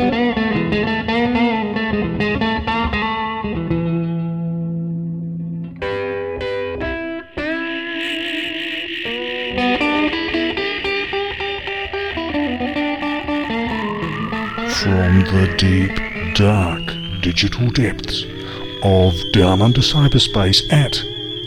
From the deep, dark digital depths of Down Under Cyberspace at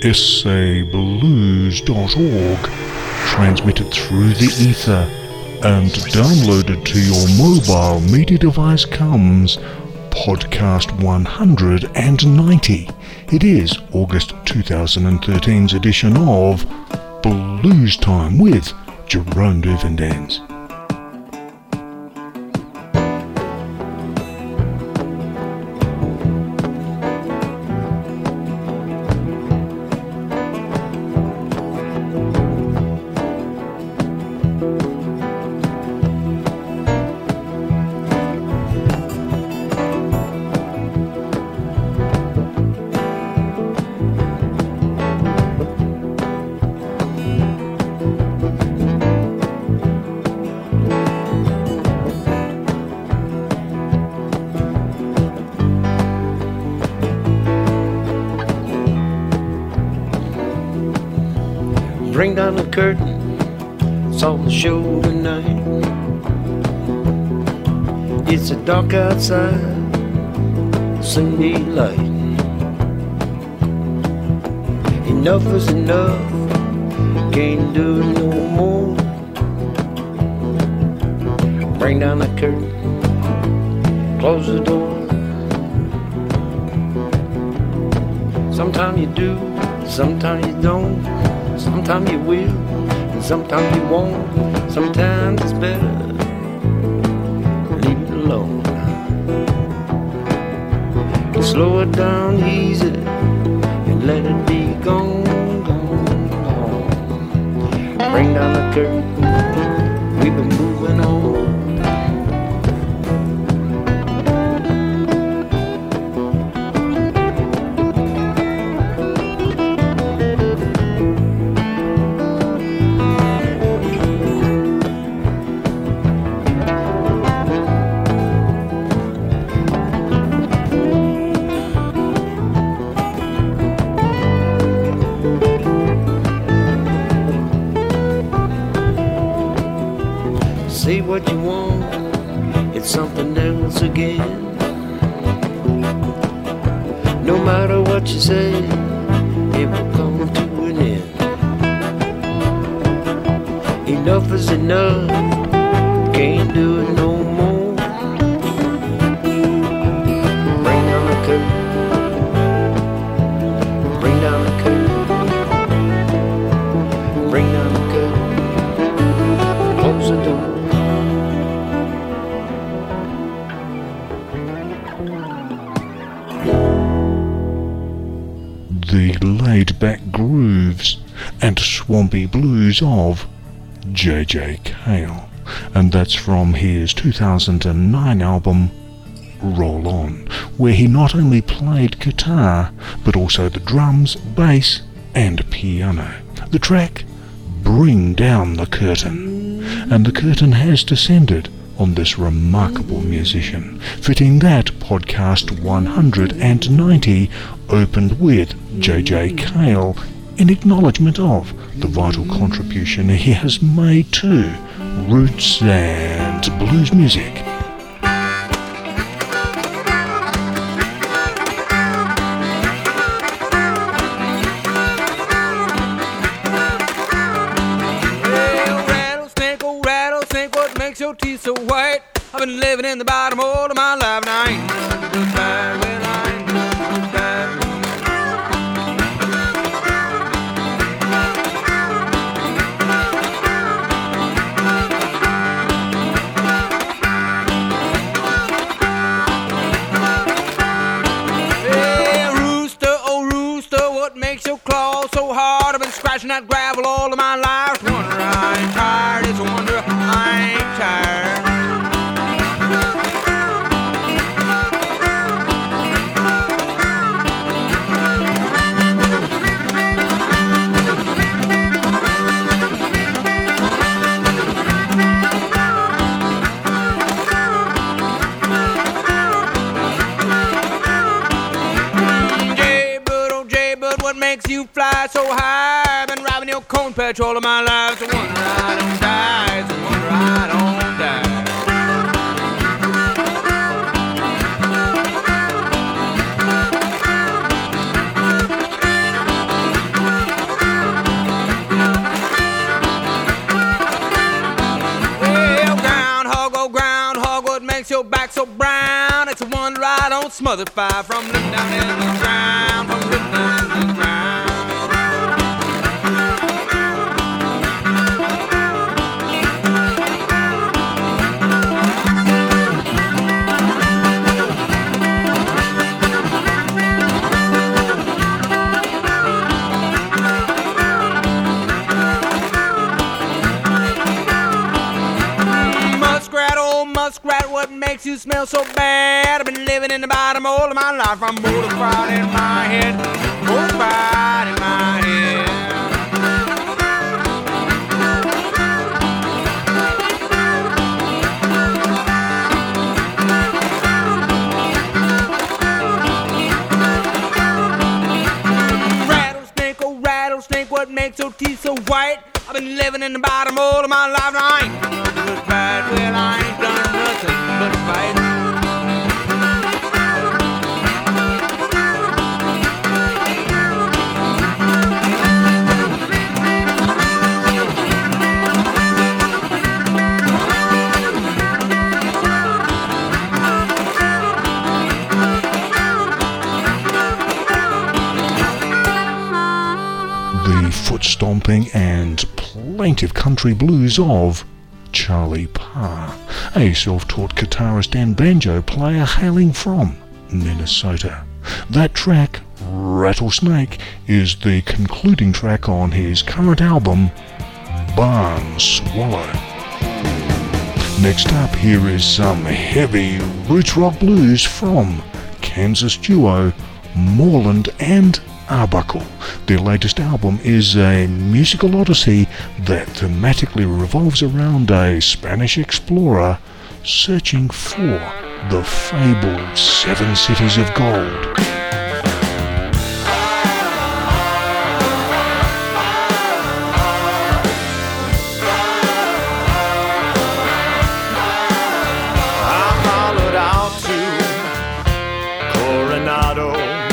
sablues.org, transmitted through the ether and downloaded to your mobile media device comes Podcast 190. It is August 2013's edition of Blues Time with Jerome Duvendens. Bring down the curtain, saw the show tonight. It's a dark outside, Sunday light. Enough is enough, can't do it no more. Bring down the curtain, close the door. Sometimes you do, sometimes you don't. Sometimes you will, and sometimes you won't. Sometimes it's better leave it alone. Slow it down easy and let it be gone, gone, gone. Bring down the curtain, we've been moving on. Say what you want, it's something else again. No matter what you say, it will come to an end. Enough is enough, can't do it no more. Bring down the curtain, bring down the curtain, bring down the curtain, close the door. The laid-back grooves and swampy blues of J.J. Cale, and that's from his 2009 album Roll On, where he not only played guitar but also the drums, bass and piano. The track Bring Down the Curtain, and the curtain has descended on this remarkable musician, fitting that Podcast 190 opened with J.J. Cale in acknowledgement of the vital contribution he has made to roots and blues music. Your teeth so white, I've been living in the bottom all of my life. Now I ain't just bad, well I ain't just bad. Hey rooster, oh rooster, what makes your claws so hard? I've been scratching that gravel all of my life. Wonder I ain't tired, it's a wonder I ain't tired. makes you fly so high. I've been driving your cone patrol all of my life. So wonder I don't die. So wonder I don't die. Your back so brown, it's a wonder I don't smother fire from looking down in the ground, from looking down in the ground. Muskrat, oh muskrat, what makes you smell so bad? I've been living in the bottom all of my life. I'm mortified in my head, mortified in my head. Rattlesnake, oh rattlesnake, what makes your teeth so white? I've been living in the bottom all of my life, and I ain't done nothing but bad. Well, I ain't done nothing but fight. The foot-stomping and plaintive country blues of Charlie Parr, a self-taught guitarist and banjo player hailing from Minnesota. That track, Rattlesnake, is the concluding track on his current album, Barn Swallow. Next up, here is some heavy roots rock blues from Kansas duo Moreland and Arbuckle. Their latest album is a musical odyssey that thematically revolves around a Spanish explorer searching for the fabled 7 cities of gold. I followed out to Coronado.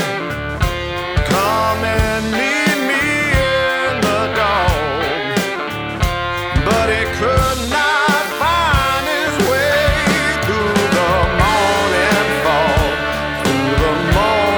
Come and meet me in the dawn. But he could not find his way through the morning fog, through the morning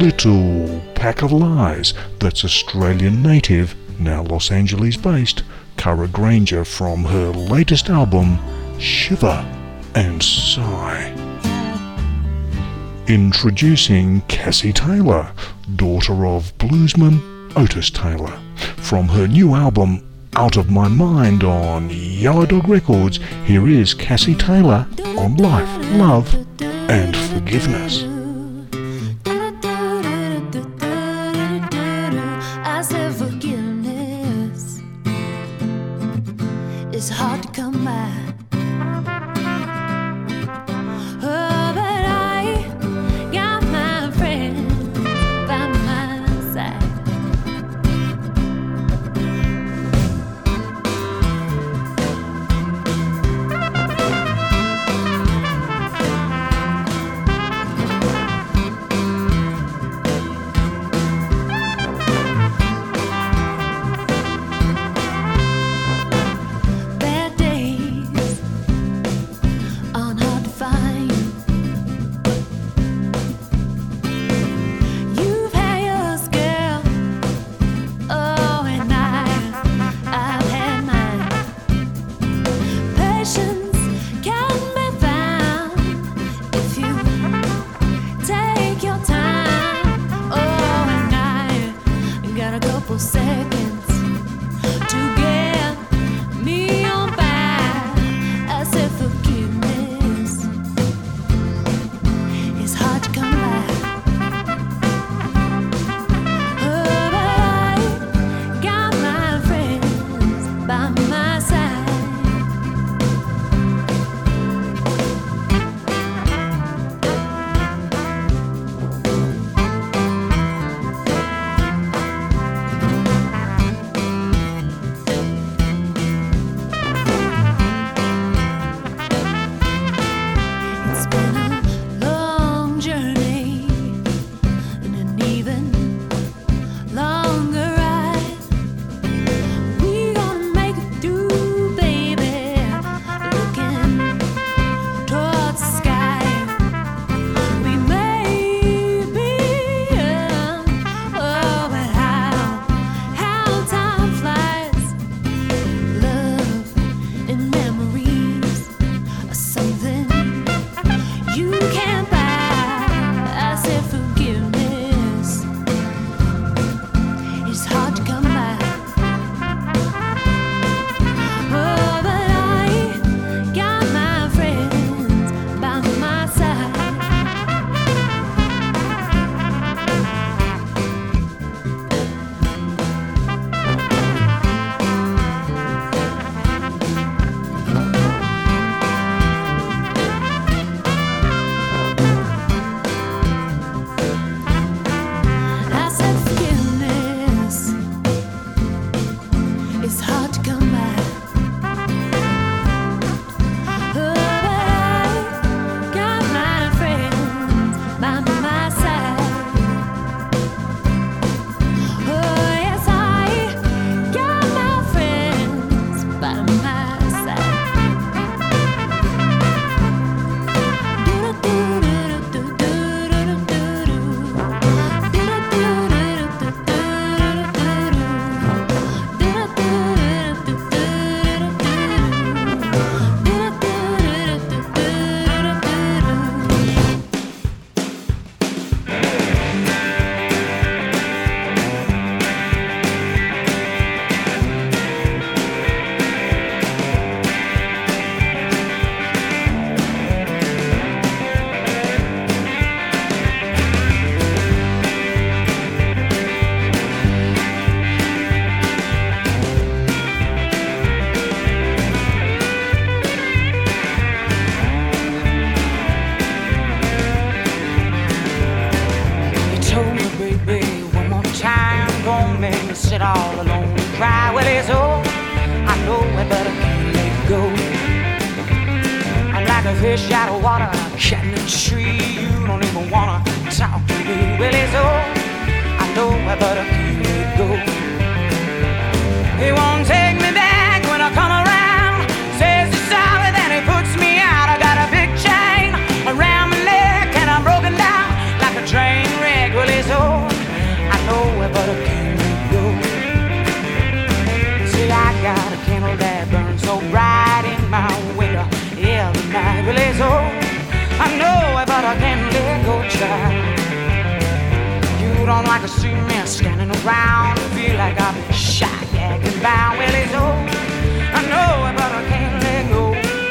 Little Pack of Lies. That's Australian native, now Los Angeles based, Cara Granger from her latest album, Shiver and Sigh. Introducing Cassie Taylor, daughter of bluesman Otis Taylor, from her new album Out of My Mind on Yellow Dog Records. Here is Cassie Taylor on Life, Love and Forgiveness. I said forgiveness is hard to come by. Oh, but I got my friend by my side. Bad days aren't hard to find. You've had yours, girl. Oh, and I've had mine. Patience can be found if you take your time. Oh, and I got a couple seconds to get me on by. I said forgiveness is hard to come by. Oh, but I got my friends by my side. It's been a long journey and an even longer ride. We gonna make it through, baby. Looking towards the sky. We may be young, oh, but how time flies. Love and memories are something you can't buy. I said forgiveness is hard to come by. Oh, but I got my friends by my side. I said forgiveness is hard to come by. Oh, but I got my friends by my side. Oh, yes, I got my friends by my side. You told me, baby, one more time, don't make me sit all alone and cry. Well, it's all I know, I better let it go. I'm like a fish out of water, chatting in the tree. You don't even wanna talk to me. Well, it's all I know, I better let it go. He won't take me back when I come around. Says he's sorry, then he puts me out. I got a big chain around my neck and I'm broken down like a train wreck. Well, it's all candle that burns so bright in my window every night. Well, it's I know it, but I can't let go, child. You don't like to see me standing around, feel like I've been shot, gagged, bound. Well, it's I know it, but I can't let go.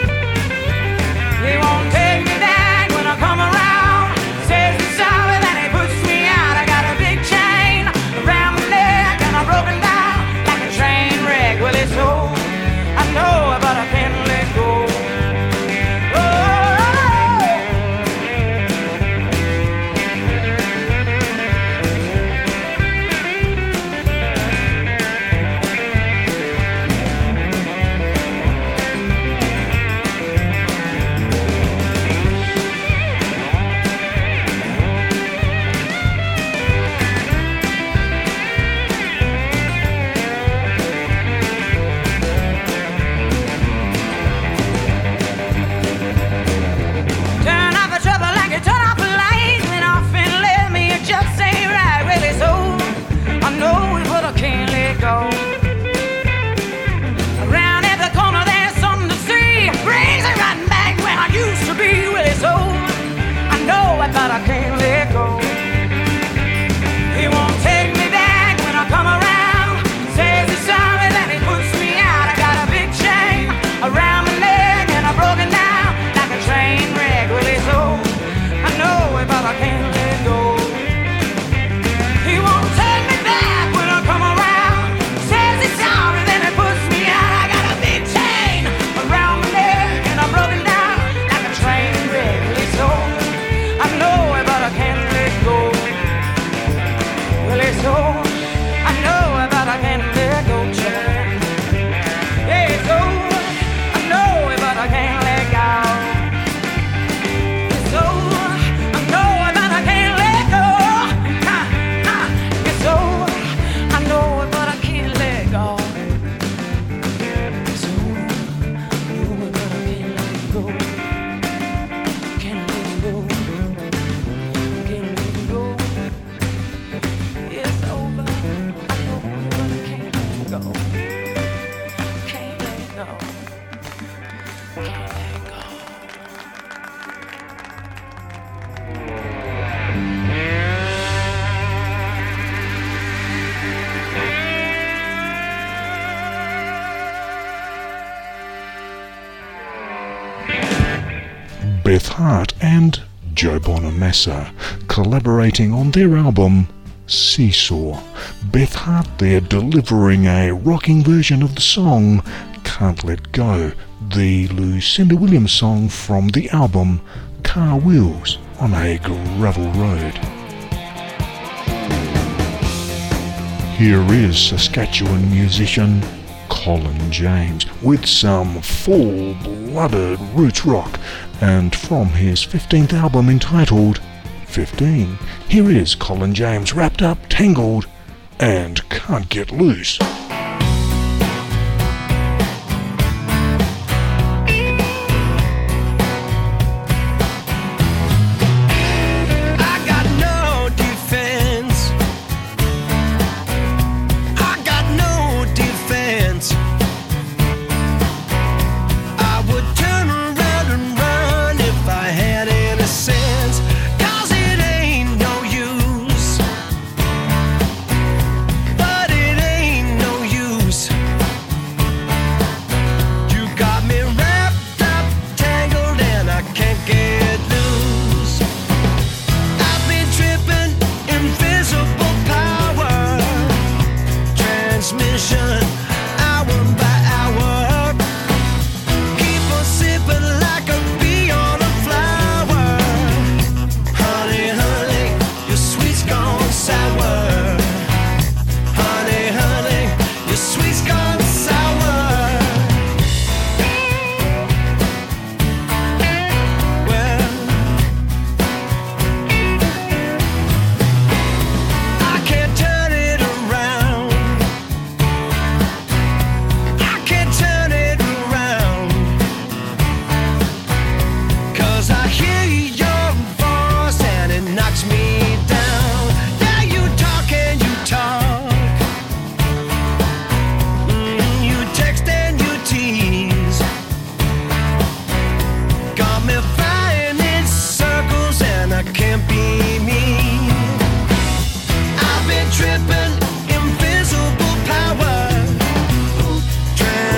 He won't take me back when I come around. Says he's sorry that he puts me out. I got a big chain around my neck and I'm broken down like a train wreck. Well, it's I know it, but I can't let go. But I can't let go. He won't take me back when I come around. Says he's sorry that he puts me out. I got a big chain around my neck and I'm broken down like a train wreck. Well, it's I know it, but I can't let go. He won't take me back when I come around. Says he's sorry that he puts me out. I got a big chain around my neck and I'm broken down like a train wreck. Well, it's I know it, but I can't let go. Well, it's I know it, but I can't let go, child. Yeah, it's I know it, but I can't let go. It's I know it, but I can't let go. It's I know it, but I can't let go. It's I know it, but I can't let go. Can't let go. Beth Hart and Joe Bonamassa collaborating on their album Seesaw. Beth Hart there delivering a rocking version of the song Can't Let Go, the Lucinda Williams song from the album Car Wheels on a Gravel Road. Here is Saskatchewan musician Colin James with some full-blooded roots rock, and from his 15th album entitled 15, here is Colin James wrapped up, tangled, and can't get loose. But it ain't no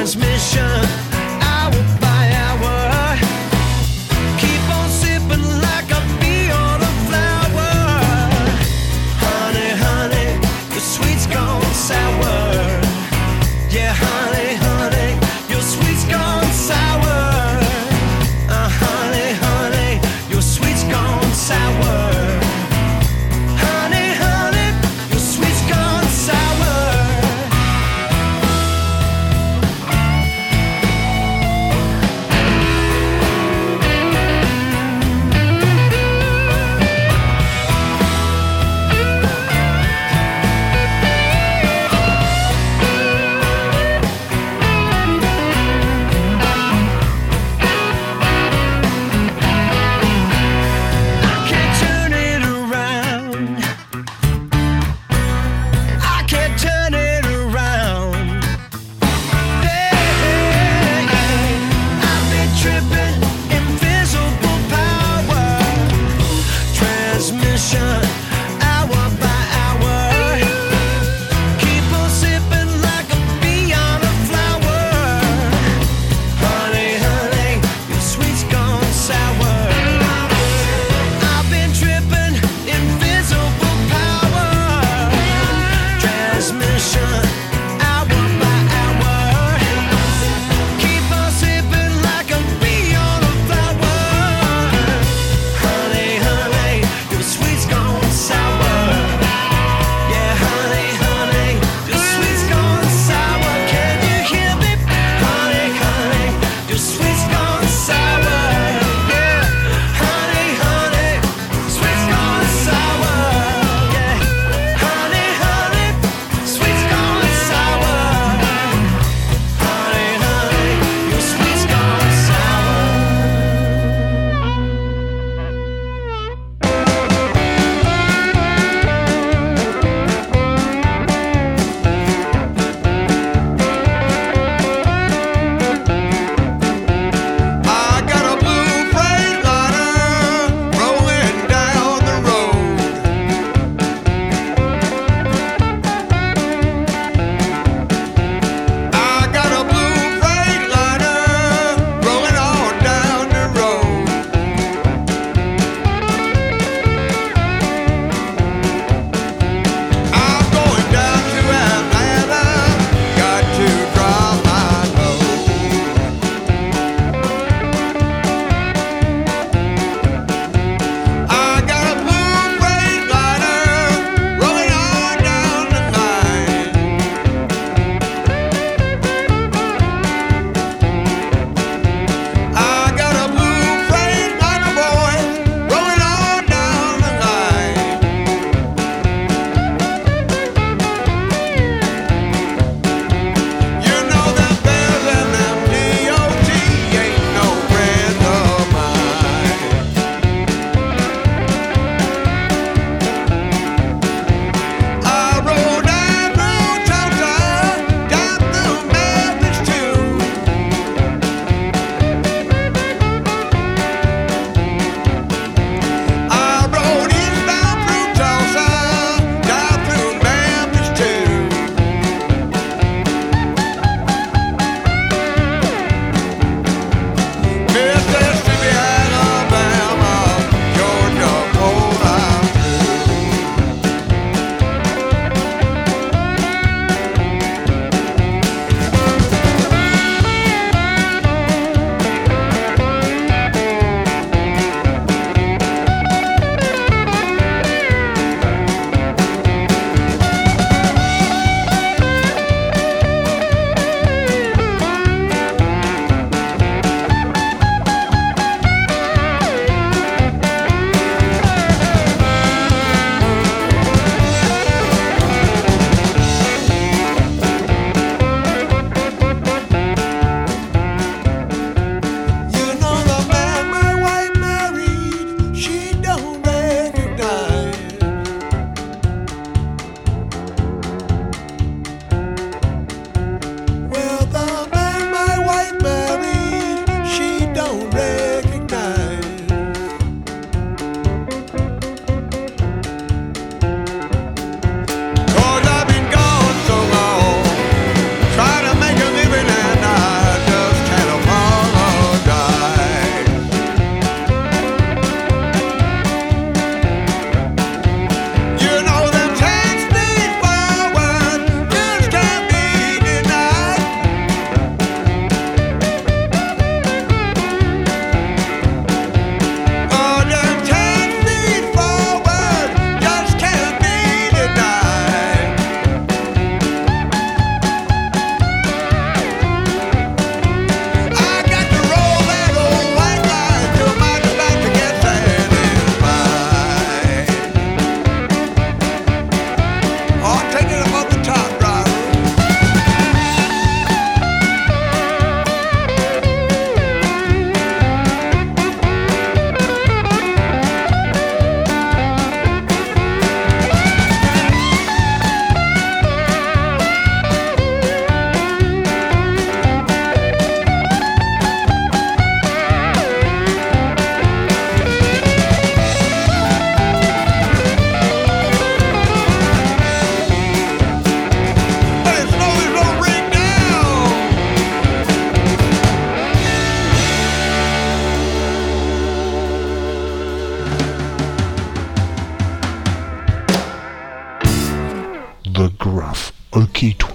transmission, hour by hour. Keep on sipping like a bee on a flower. Honey, honey, your sweet's gone sour. Yeah, honey, honey, your sweet's gone sour. Honey, honey, your sweet's gone sour. Honey, honey, your sweet's gone sour.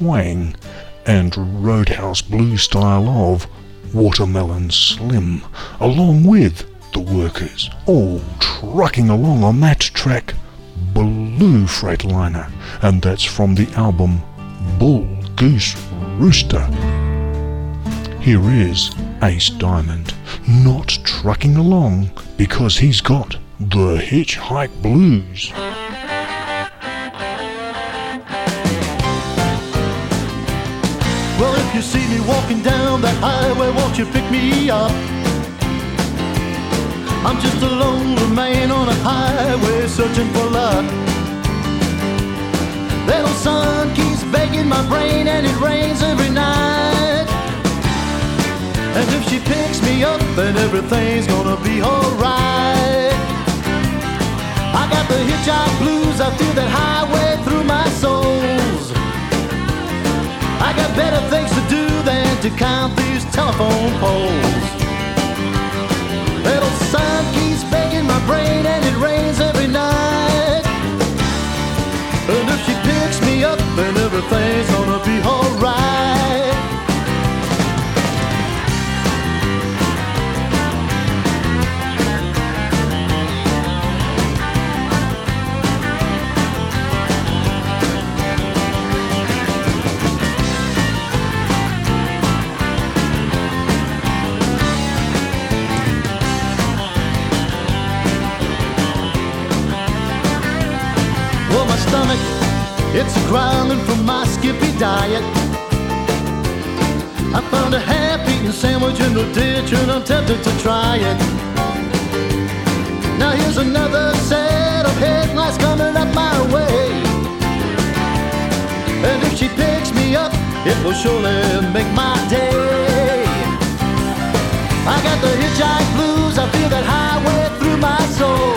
twang and Roadhouse Blue style of Watermelon Slim, along with the Workers, all trucking along on that track, Blue Freightliner, and that's from the album Bull Goose Rooster. Here is Ace Diamond, not trucking along because he's got the Hitchhike Blues. Well, if you see me walking down that highway, won't you pick me up? I'm just a lonely man on a highway searching for luck. That old sun keeps begging my brain and it rains every night. And if she picks me up, then everything's gonna be alright. I got the hitchhike blues, I feel that highway through my soles. I got better things to do than to count these telephone poles. That old sun keeps begging my brain and it rains every night. And if she picks me up, then everything's gonna be alright. Stomach, it's growling from my skippy diet. I found a half-eaten sandwich in the ditch and I'm tempted to try it. Now here's another set of headlights coming up my way. And if she picks me up, it will surely make my day. I got the hitchhike blues, I feel that highway through my soul.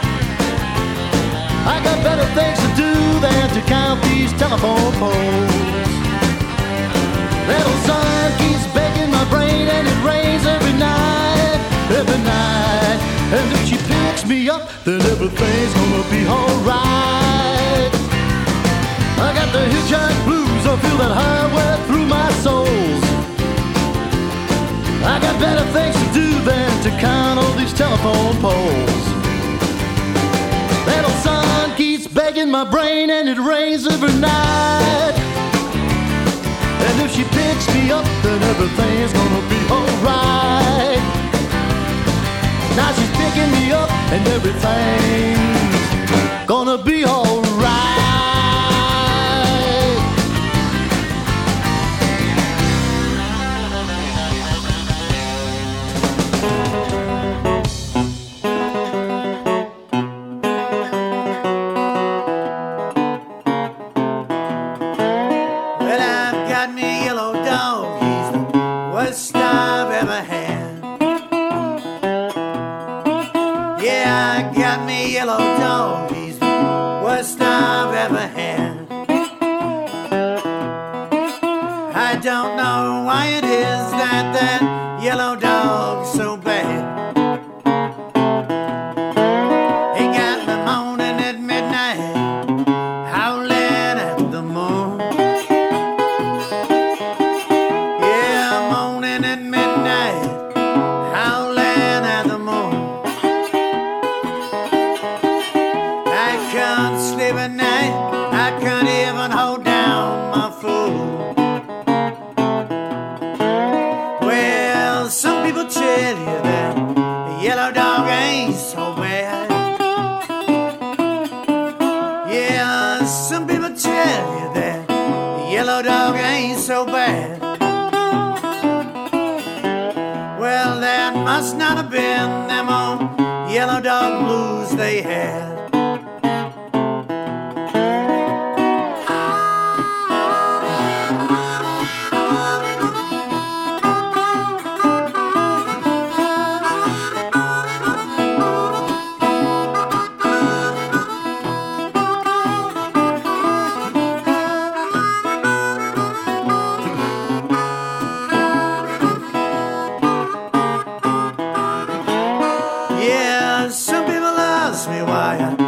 I got better things to do than to count these telephone poles. That old sun keeps begging my brain and it rains every night, every night. And if she picks me up, then everything's gonna be alright. I got the hitchhike blues, I feel that highway through my soul. I got better things to do than to count all these telephone poles. That old sun keeps begging my brain and it rains every night. And if she picks me up, then everything's gonna be alright. Now she's picking me up and everything's gonna be alright. Yellow dog, he's the worst I've ever had. I don't know why it is that that yellow dog's so bad. He got me moaning at midnight, howling at the moon. Yeah, moaning at midnight, howling at the moon. Sleep at night, I can't even hold down my food. Well, some people tell you that the yellow dog ain't so bad. Yeah, some people tell you that the yellow dog ain't so bad. Well, that must not have been them old yellow dog blues they had. Yeah, some people ask me why I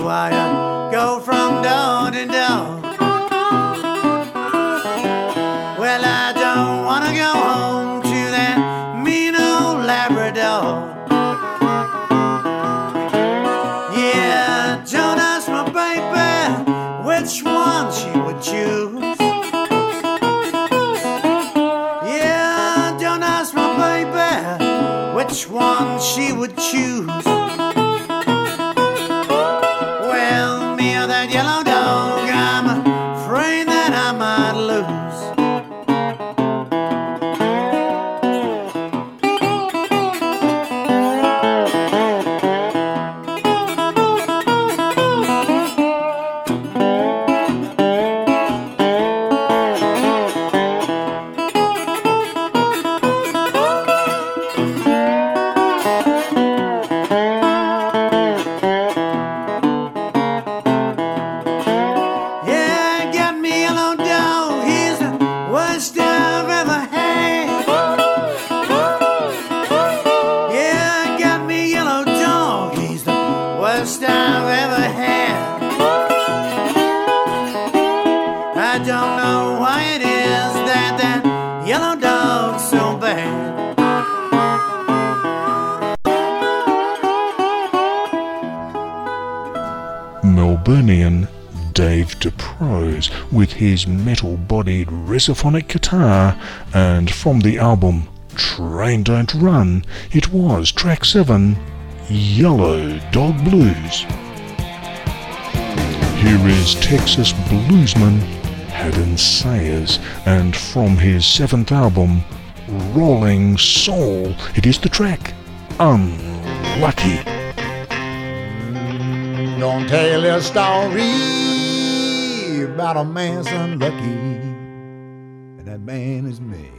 why I go from door to door. Well, I don't want to go home to that mean old Labrador. Yeah, don't ask my baby which one she would choose. Yeah, don't ask my baby which one she would choose. Well, me or that yellow dog, I'm afraid that I might lose. Melburnian Dave DeProse with his metal-bodied Resophonic guitar, and from the album Train Don't Run, it was track 7, Yellow Dog Blues. Here is Texas bluesman Haddon Sayers, and from his 7th album, Rolling Soul, it is the track Unlucky. Gonna tell you a story about a man so unlucky, and that man is me.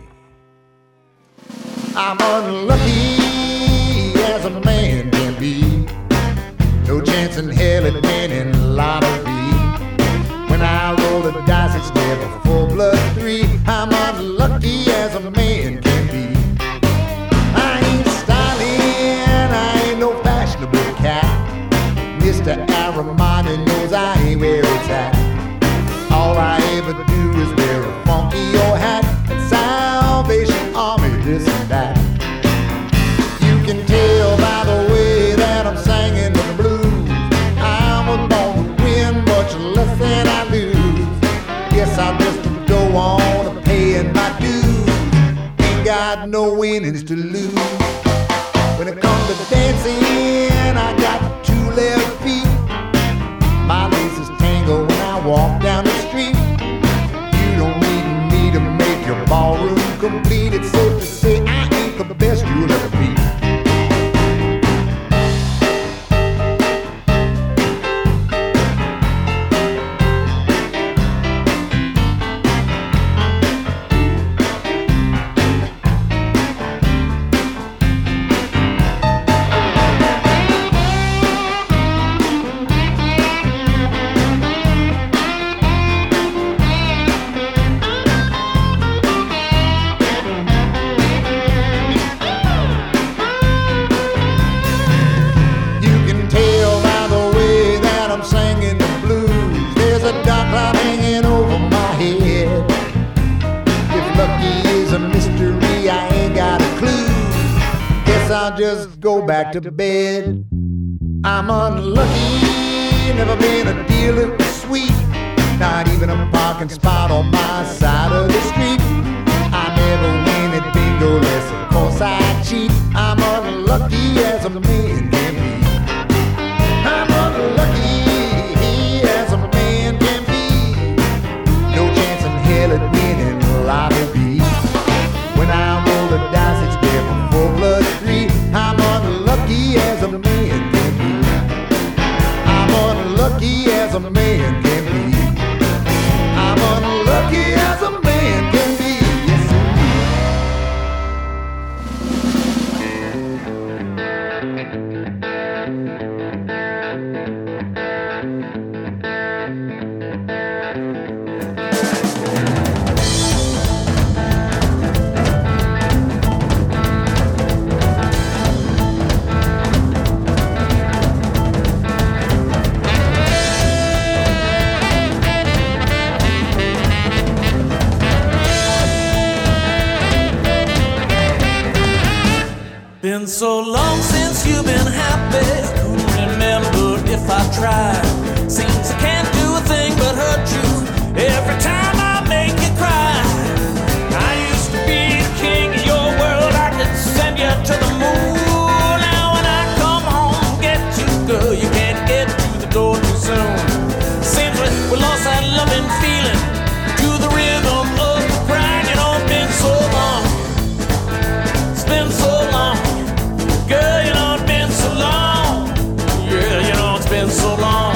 I'm unlucky as a man can be. No chance in hell at winning lottery. When I roll the dice, it's never full blood 3. I'm unlucky as a man can be. I ain't styling, I ain't no fashionable cat. Mr. Armani knows I ain't where it's at. All I ever do is wear a funky old hat and Salvation Army this and that. You can tell by the way that I'm singing the blues. I was born to win much less than I lose. Guess I'll just go on paying my dues. Ain't got no winnings to lose. When it comes to dancing, I got 2 left feet. My laces tangle when I walk down the street. You don't need me to make your ballroom complete. It's safe to say I ain't the best you'll ever be. I'll just go back to bed. I'm unlucky, never been a deal that was sweet. Not even a parking spot on my side of the street. I never win at bingo, unless of course I cheat. I'm unlucky as a man can be. I'm unlucky as a man can be. No chance in hell at winning lottery. When I roll the dice, it's never full blood 3. I'm unlucky as a man can be. I'm unlucky as a man can be. I'm unlucky as a man can be. Yes, been so long since you've been happy. Couldn't remember if I tried. Seems I can't do a thing but hurt you every time I make you cry. I used to be the king of your world. I could send you to the moon. Now when I come home, get you, girl, you can't get to the door too soon. Seems we lost that loving feeling to the rhythm of the crying. You know, it's been so long. It's been so long. Girl, you know, it's been so long. Yeah, you know, it's been so long.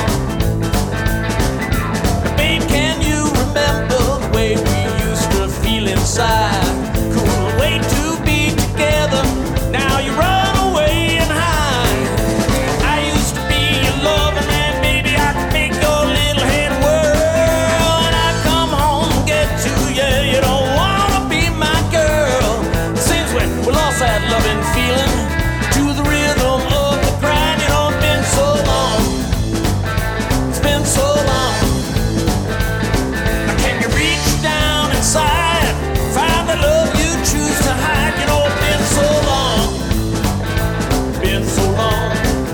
Babe, can you remember the way we used to feel inside? Couldn't wait to be together. Now you run away and hide. I used to be your loving man, baby. I could make your little head whirl. And I'd come home and get you. Yeah, you don't wanna be my girl. Seems we lost that loving feeling to the rhythm of the grind. You know, it's been so long. It's been so long. Now can you reach down inside, find the love you choose to hide? You know, it's been so long. Been so long.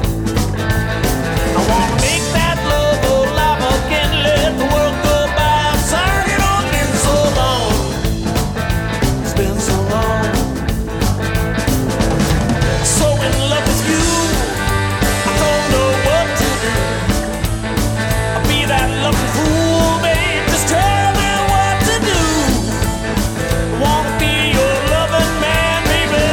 I wanna make that love alive again, let the world go by. I'm sorry, you know, it's been so long. It's been so long. So in love with you, I don't know what to do. I'll be that loving fool, babe. Just tell me what to do. I wanna be your loving man, baby.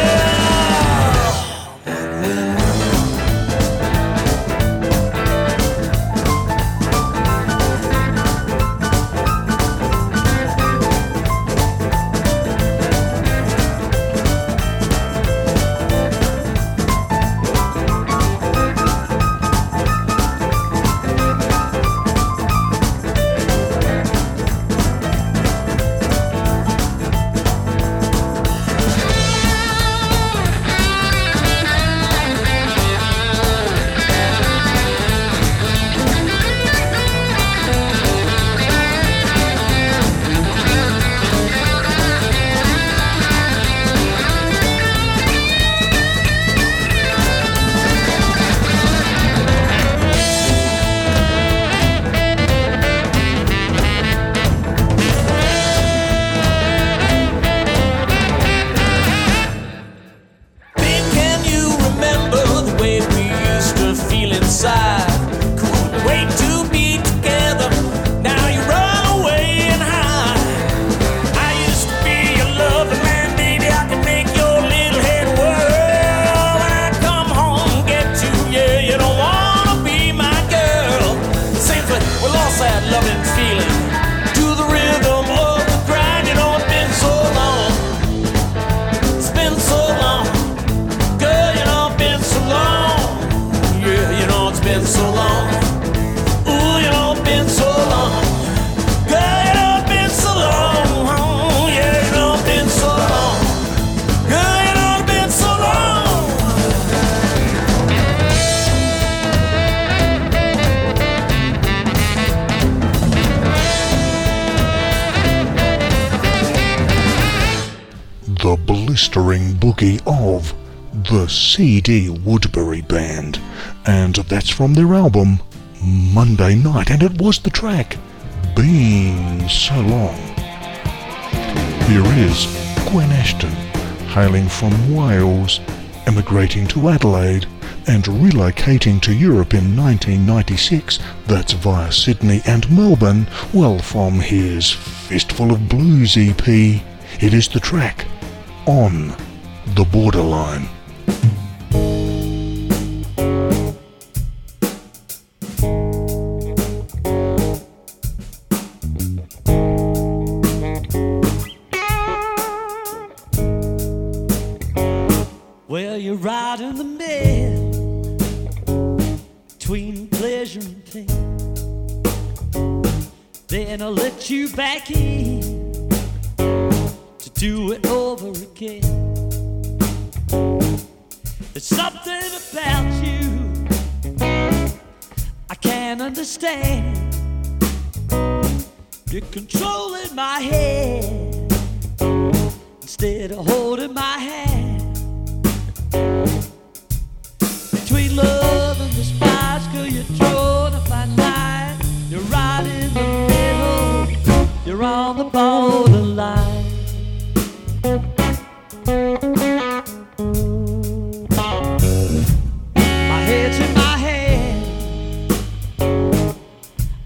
Babe, can you remember the way we used to feel inside? Couldn't wait to be together. Now you run away and hide. I used to be your loving man, baby. I could make your little head whirl. When I come home and get you, yeah, you don't wanna be my girl. Seems like we lost that loving feeling to the rhythm of the grind. You know, it's been so long. It's been so long. Girl, you know, it's been so long. Yeah, you know, it's been so long. Ooh, you know, it's been so long. Girl, you know, it's been so long. Yeah, you know, it's been so long. Girl, you know, it's been so long. The blistering boogie of the C.D. Woodbury Band, and that's from their album Monday Night, and it was the track Been So Long. Here is Gwen Ashton, hailing from Wales, emigrating to Adelaide and relocating to Europe in 1996, that's via Sydney and Melbourne, well, from his Fistful of Blues EP. It is the track On the Borderline. Well, you're right in the middle between pleasure and pain. Then I'll let you back in to do it over again. There's something about you I can't understand. You're controlling my head instead of holding my hand.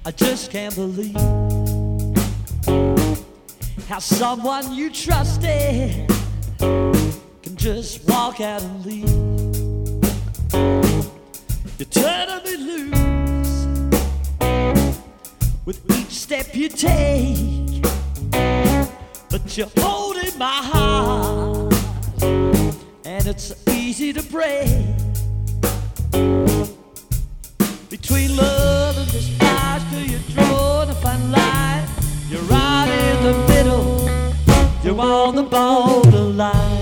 I just can't believe how someone you trusted can just walk out and leave. You're turning me loose with each step you take, but you're holding my heart, and it's easy to break. Between love and despise, till you're drawn a fine line. You're right in the middle, you're on the borderline.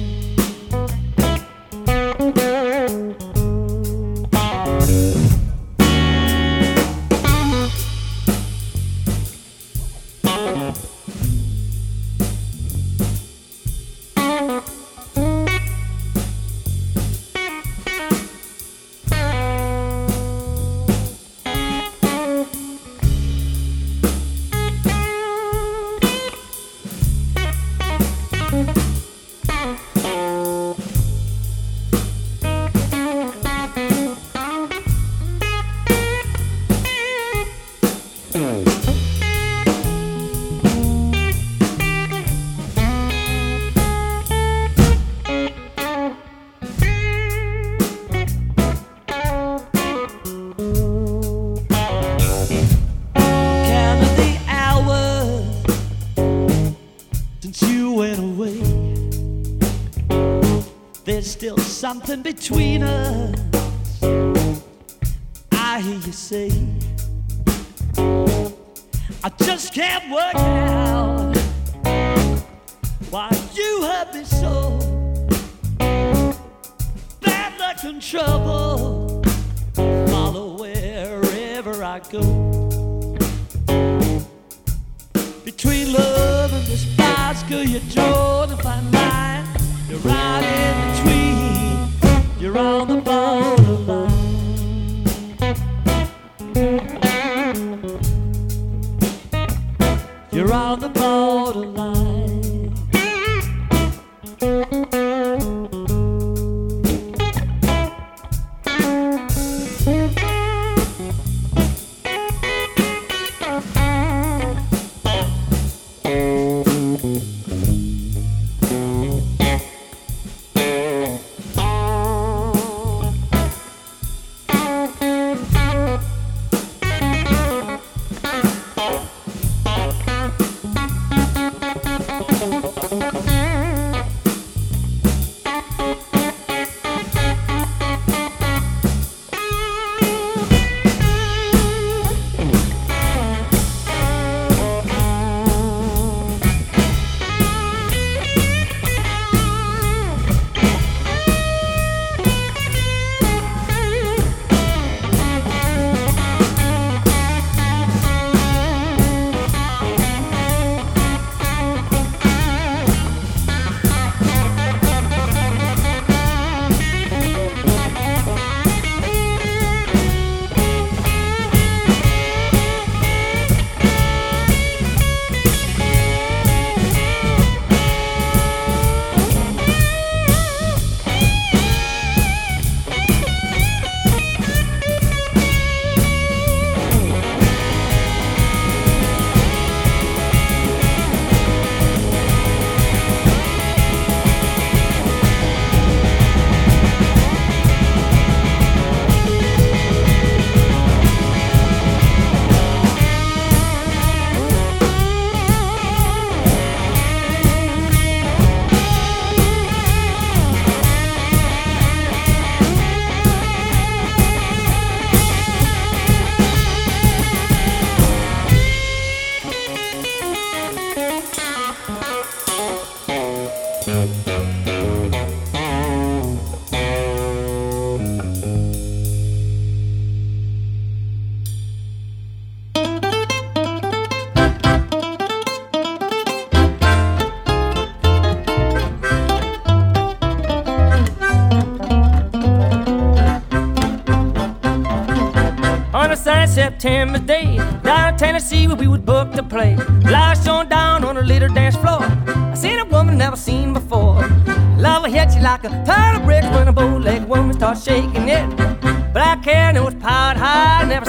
Still something between us, I hear you say. I just can't work out why you hurt me so. Bad luck and trouble follow wherever I go. Between love and despise, girl, you're drawn a fine line. You're right in between, you're on the borderline. You're on the borderline. September day, down in Tennessee where we would book to play. Lights shone down on a little dance floor. I seen a woman never seen before. Love her hit you like a pile of bricks when a bow-legged woman starts shaking it. Black hair and it was piled high. Never seen a girl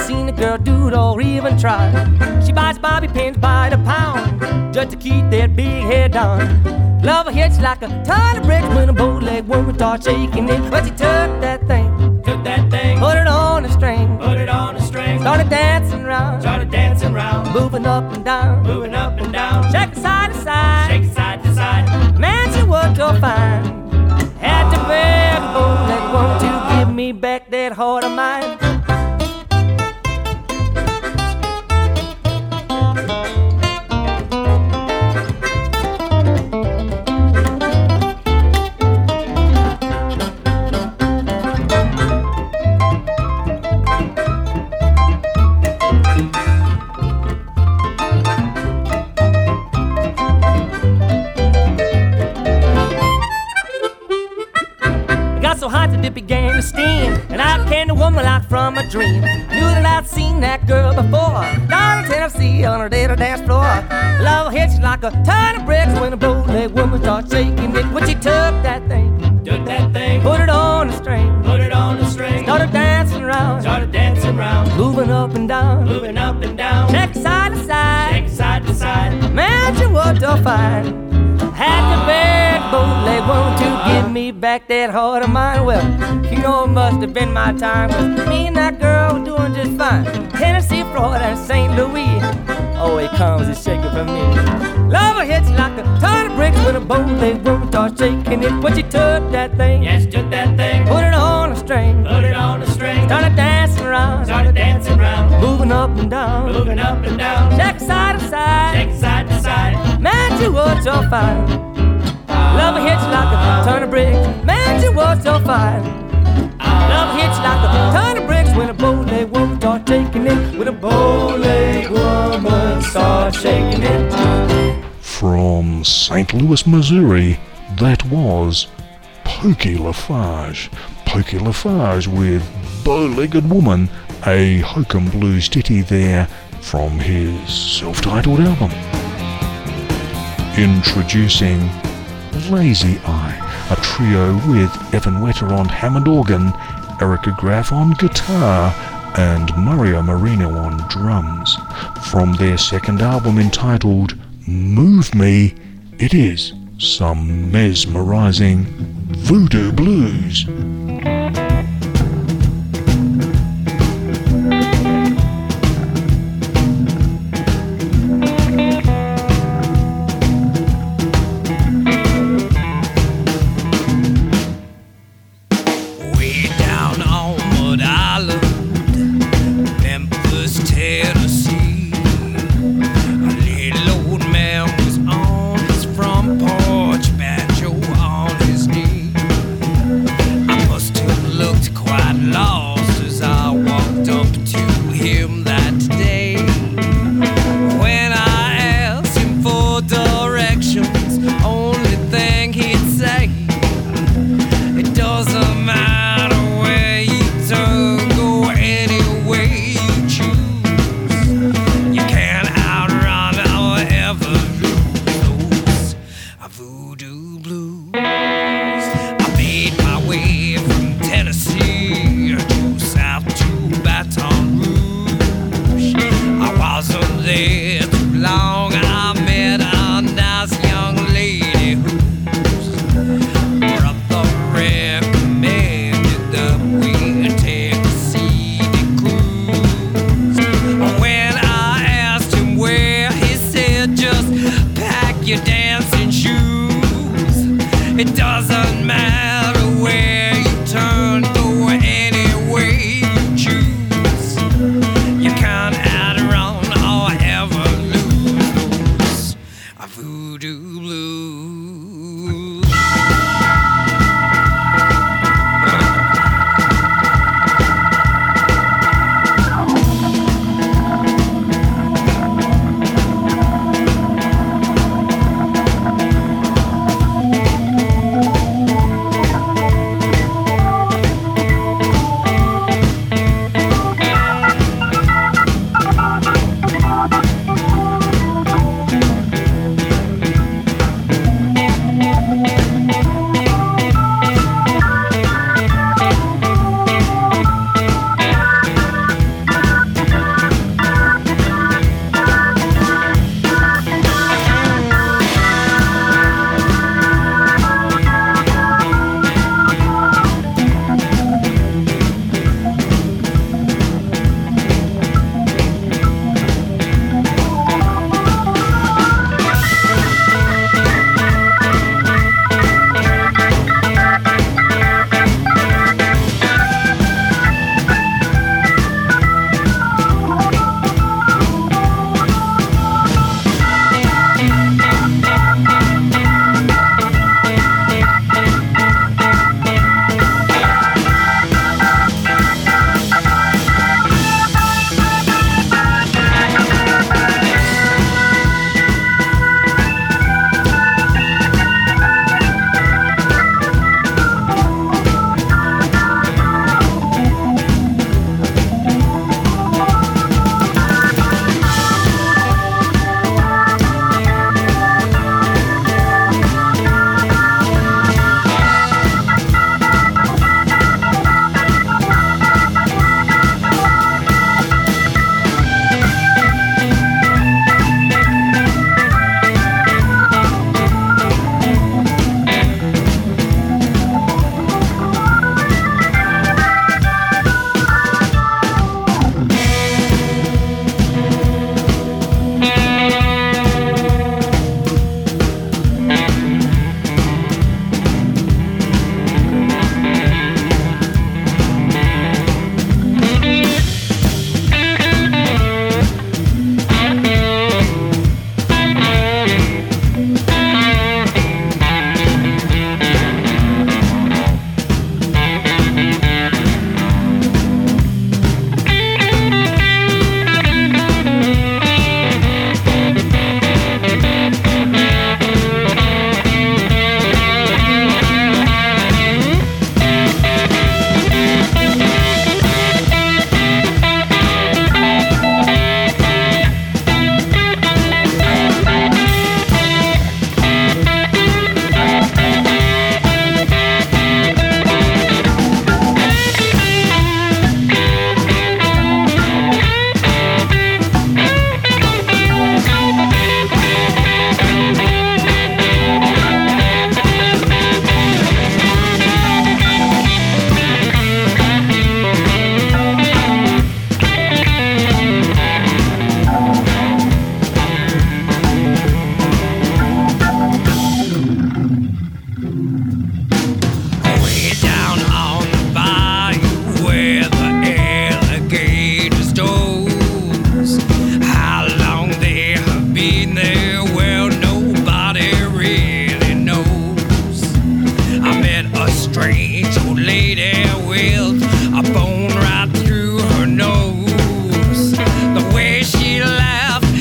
girl do it or even try. She buys bobby pins by the pound just to keep that big head down. Love her hits like a ton of bricks when a bow-leg woman starts shaking it. But she took that thing, put it on a string, started dancing round, moving up and down, shaking side to side, Man, she was so fine. Had to beg a bow-leg woman to give me back that heart of mine. It began to steam, and out came the woman like from a dream. Knew that I'd seen that girl before, down in Tennessee on her little dance floor. Love hits like a ton of bricks when a bow-leg woman starts shaking it. When she took that thing, put it on a string, started dancing around, moving up and down, shaking side to side, Man, she was so fine. Had to beg bow-leg woman to give me back that heart of mine. Well, you know it must have been my time, 'cause me and that girl were doing just fine. Tennessee, Florida, and St. Louis. Oh, it comes and shaking for me. Love her hits like a ton of bricks when a bow-leg woman starts shaking it. When she took that thing, put it on a string, started dancing around, moving up and down, shaking side to side, Man, she was so fine. Love her hits like a ton of bricks, Man, she was so fine. Love her hits like a ton of bricks when a bow-leg woman starts taking it. When a bow-leg woman starts shaking it. From St. Louis, Missouri, that was Pokey LaFarge. Pokey LaFarge with Bow-Legged Woman, a hokum blues ditty there from his self-titled album. Introducing Lazy Eye, a trio with Evan Wetter on Hammond organ, Erica Graff on guitar, and Mario Marino on drums. From their second album entitled Move Me, it is some mesmerizing voodoo blues. You can't outrun or ever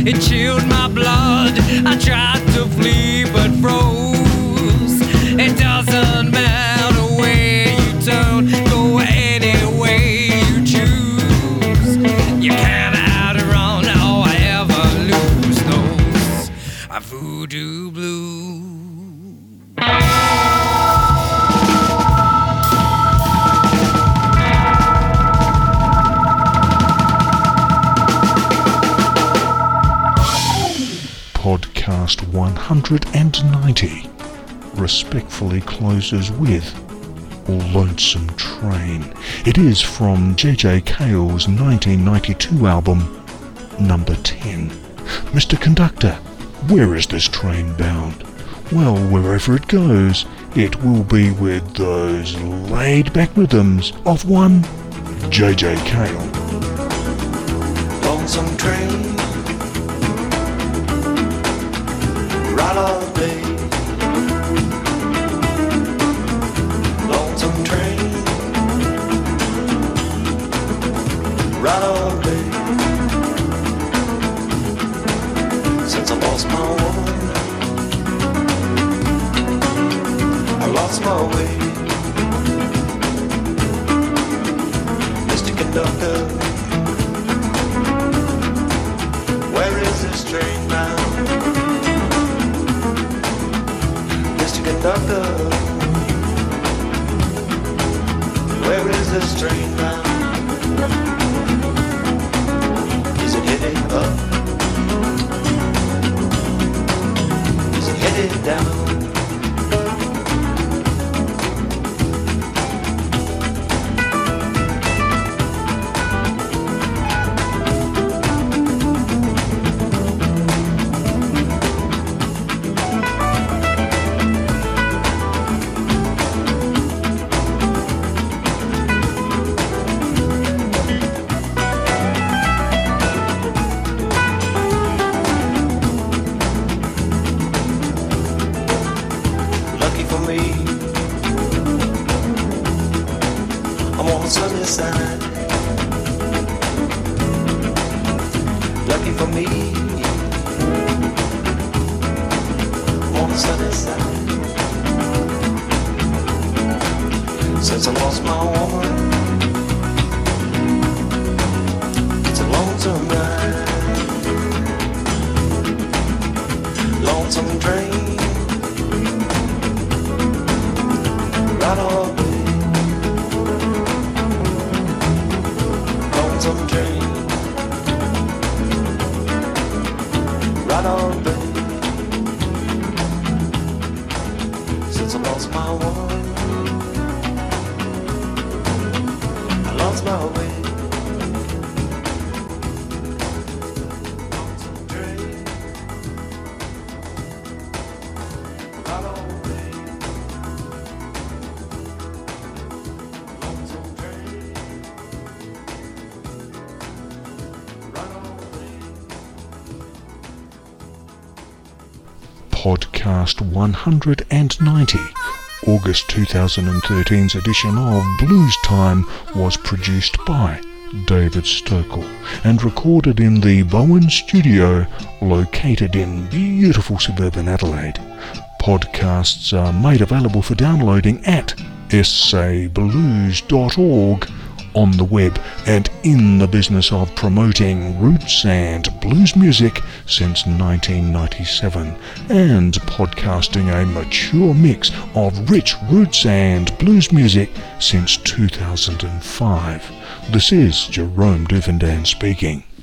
it chilled my blood. I tried to flee but froze. It doesn't matter where you turn, go any way you choose. You can't outrun or ever lose those voodoo blues. Podcast 190 respectfully closes with Lonesome Train. It is from J.J. Cale's 1992 album, number 10. Mr. Conductor, where is this train bound? Well, wherever it goes, it will be with those laid-back rhythms of one J.J. Cale. Lonesome train, ride all day. Lonesome train, ride all day. Since I lost my woman, I lost my way. Mr. Conductor, where is this train bound? Mr. Conductor, where is this train bound? Is it headed up? Is it headed down? Lucky for me, on the sunny side. Since I lost my woman, it's a lonesome ride. Lonesome train, right all day. Lonesome train, right all day. Since I lost my woman, I lost my way. Lonesome train, right all day. Lonesome train, right all day. Podcast 190, August 2013's edition of Blues Time was produced by David Stokel and recorded in the Bowen Studio located in beautiful suburban Adelaide. Podcasts are made available for downloading at sablues.org on the web, and in the business of promoting roots and blues music since 1997 and podcasting a mature mix of rich roots and blues music since 2005. This is Jerome Duvendan speaking.